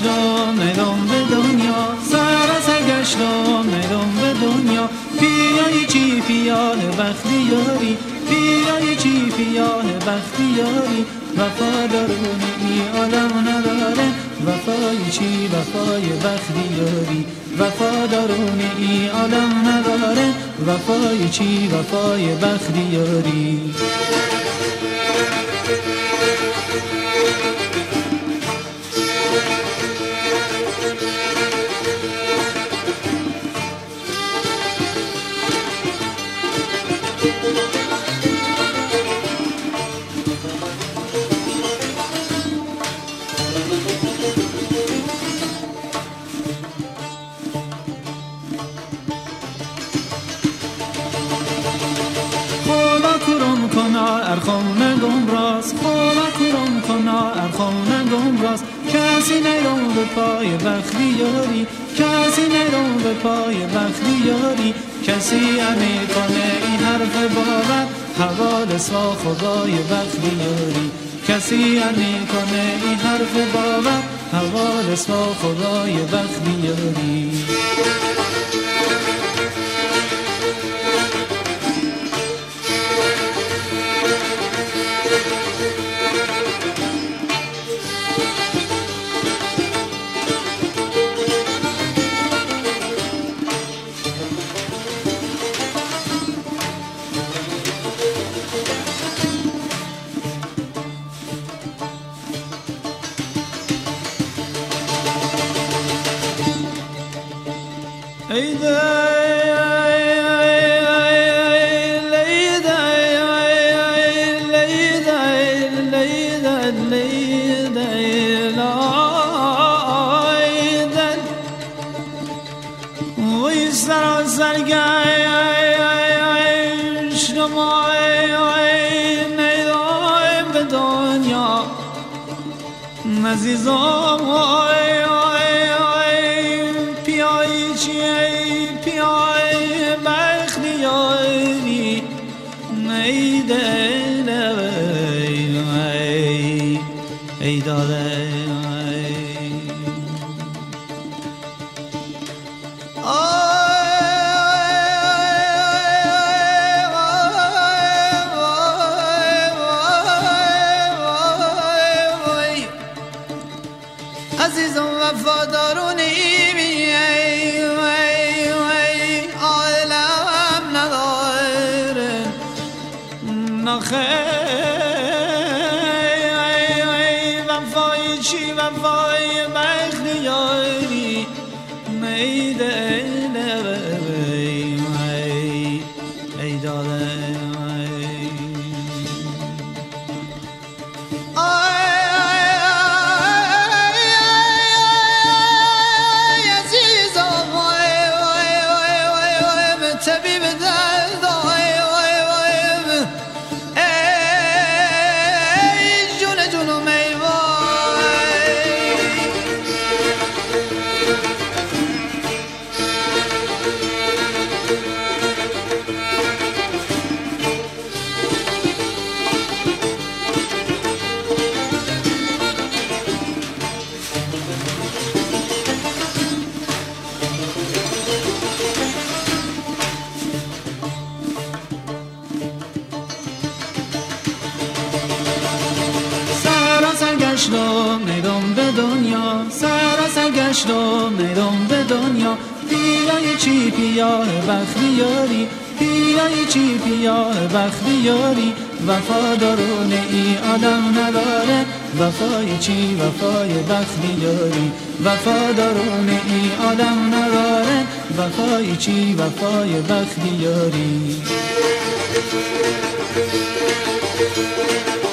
سرگشتم ندم به دنیا، سرگشتم ندم به دنیا. پیای چی پیال بختیاری، پیای چی پیال بختیاری. وفادارون ای عالم نداره، وفای چی وفای بختیاری. وفادارون ای عالم نداره، وفای چی وفای بختیاری. ارخان گمراز، خدا کرم کنا ارخان گمراز. کسی نیرون به پای بختیاری، کسی نیرون به پای بختیاری. کسی نمیکنه این حرف باور، حوالس با خدای بختیاری. کسی نمیکنه این حرف باور، حوالس با خدای بختیاری. عزیزم پیای چی پیای بختیاری. نیده ای داده عزیزم وفادارونی عالم نداره نخیر. وفای چی وفای بختیاری. میده ای داده سرگشتم ندم به دنیا، سرگشتم ندم به دنیا. پیای چی پیای بختیاری، پیای چی پیای بختیاری. وفادارون ای عالم نداره، وفای چی وفای بختیاری. وفادارون ای عالم نداره، وفای چی وفای بختیاری.